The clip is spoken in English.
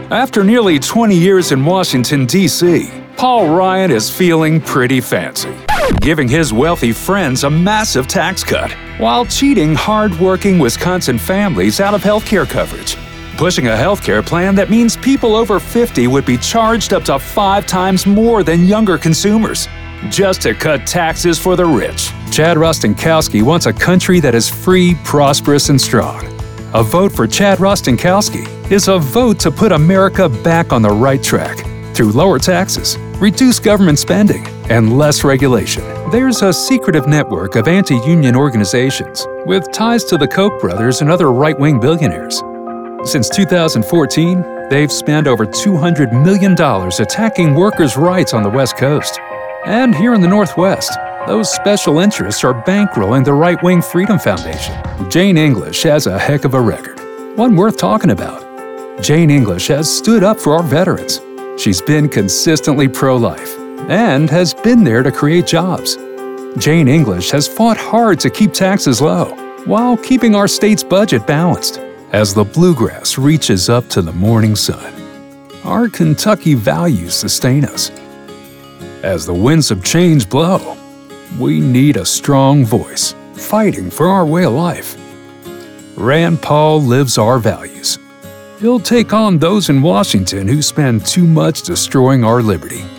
After nearly 20 years in Washington, D.C., Paul Ryan is feeling pretty fancy, giving his wealthy friends a massive tax cut while cheating hard-working Wisconsin families out of healthcare coverage, pushing a healthcare plan that means people over 50 would be charged up to 5 times more than younger consumers, just to cut taxes for the rich. Chad Rostenkowski wants a country that is free, prosperous, and strong. A vote for Chad Rostenkowski is a vote to put America back on the right track through lower taxes, reduced government spending, and less regulation. There's a secretive network of anti-union organizations with ties to the Koch brothers and other right-wing billionaires. Since 2014, they've spent over $200 million attacking workers' rights on the West Coast. And here in the Northwest, those special interests are bankrolling the right-wing Freedom Foundation. Jane English has a heck of a record, one worth talking about. Jane English has stood up for our veterans. She's been consistently pro-life and has been there to create jobs. Jane English has fought hard to keep taxes low while keeping our state's budget balanced as the bluegrass reaches up to the morning sun. Our Kentucky values sustain us. As the winds of change blow, we need a strong voice fighting for our way of life. Rand Paul lives our values. He'll take on those in Washington who spend too much destroying our liberty.